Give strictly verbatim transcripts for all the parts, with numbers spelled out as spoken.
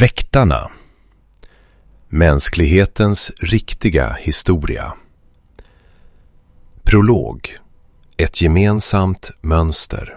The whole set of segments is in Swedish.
Väktarna. Mänsklighetens riktiga historia. Prolog. Ett gemensamt mönster.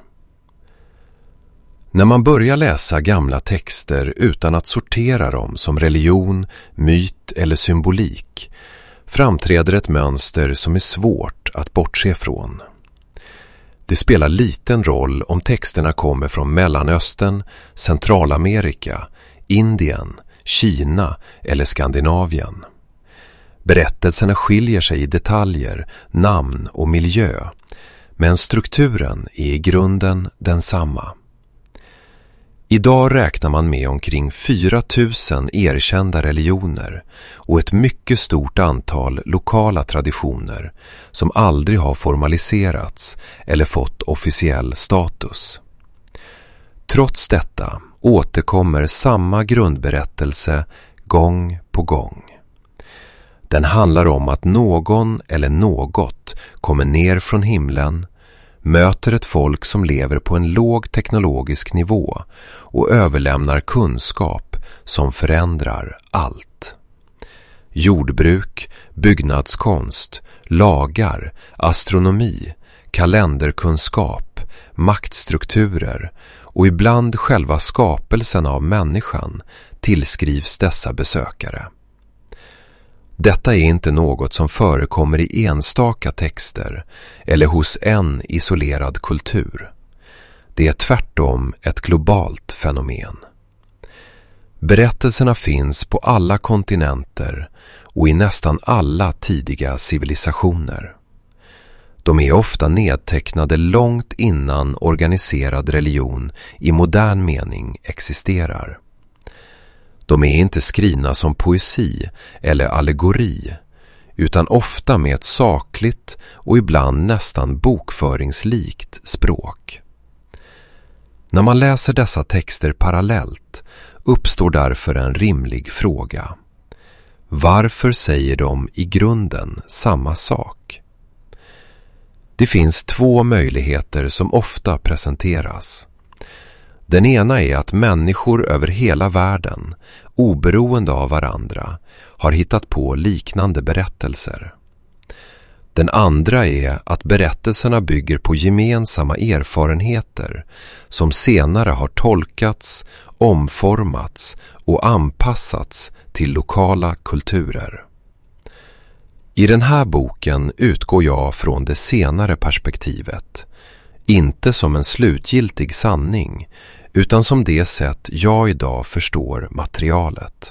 När man börjar läsa gamla texter utan att sortera dem som religion, myt eller symbolik framträder ett mönster som är svårt att bortse från. Det spelar liten roll om texterna kommer från Mellanöstern, Centralamerika, Indien, Kina eller Skandinavien. Berättelserna skiljer sig i detaljer, namn och miljö, men strukturen är i grunden densamma. Idag räknar man med omkring fyra tusen erkända religioner och ett mycket stort antal lokala traditioner som aldrig har formaliserats eller fått officiell status. Trots detta återkommer samma grundberättelse gång på gång. Den handlar om att någon eller något kommer ner från himlen, möter ett folk som lever på en låg teknologisk nivå och överlämnar kunskap som förändrar allt. Jordbruk, byggnadskonst, lagar, astronomi, kalenderkunskap, maktstrukturer och ibland själva skapelsen av människan tillskrivs dessa besökare. Detta är inte något som förekommer i enstaka texter eller hos en isolerad kultur. Det är tvärtom ett globalt fenomen. Berättelserna finns på alla kontinenter och i nästan alla tidiga civilisationer. De är ofta nedtecknade långt innan organiserad religion i modern mening existerar. De är inte skrivna som poesi eller allegori, utan ofta med ett sakligt och ibland nästan bokföringslikt språk. När man läser dessa texter parallellt uppstår därför en rimlig fråga. Varför säger de i grunden samma sak? Det finns två möjligheter som ofta presenteras. Den ena är att människor över hela världen, oberoende av varandra, har hittat på liknande berättelser. Den andra är att berättelserna bygger på gemensamma erfarenheter som senare har tolkats, omformats och anpassats till lokala kulturer. I den här boken utgår jag från det senare perspektivet, inte som en slutgiltig sanning, utan som det sätt jag idag förstår materialet.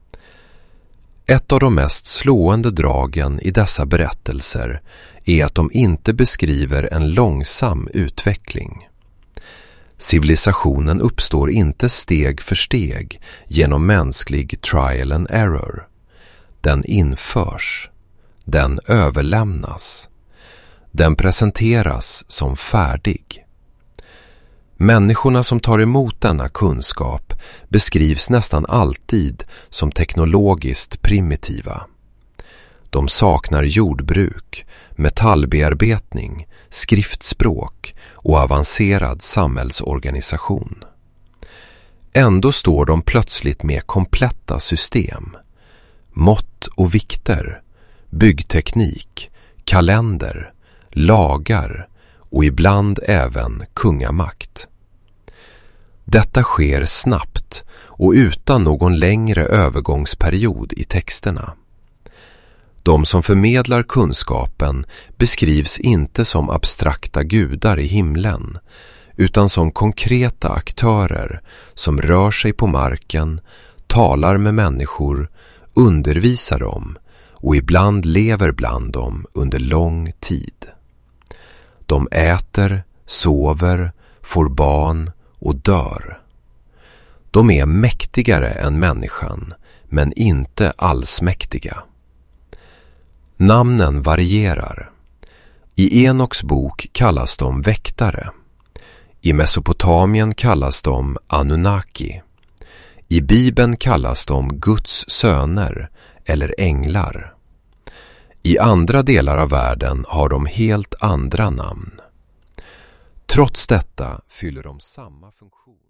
Ett av de mest slående dragen i dessa berättelser är att de inte beskriver en långsam utveckling. Civilisationen uppstår inte steg för steg genom mänsklig trial and error. Den införs. Den överlämnas. Den presenteras som färdig. Människorna som tar emot denna kunskap beskrivs nästan alltid som teknologiskt primitiva. De saknar jordbruk, metallbearbetning, skriftspråk och avancerad samhällsorganisation. Ändå står de plötsligt med kompletta system. Mått och vikter, byggteknik, kalender, lagar och ibland även kungamakt. Detta sker snabbt och utan någon längre övergångsperiod i texterna. De som förmedlar kunskapen beskrivs inte som abstrakta gudar i himlen, utan som konkreta aktörer som rör sig på marken, talar med människor, undervisar dem och ibland lever bland dem under lång tid. De äter, sover, får barn och dör. De är mäktigare än människan, men inte allsmäktiga. Namnen varierar. I Enoks bok kallas de väktare. I Mesopotamien kallas de Anunnaki. I Bibeln kallas de Guds söner eller änglar. I andra delar av världen har de helt andra namn. Trots detta fyller de samma funktion.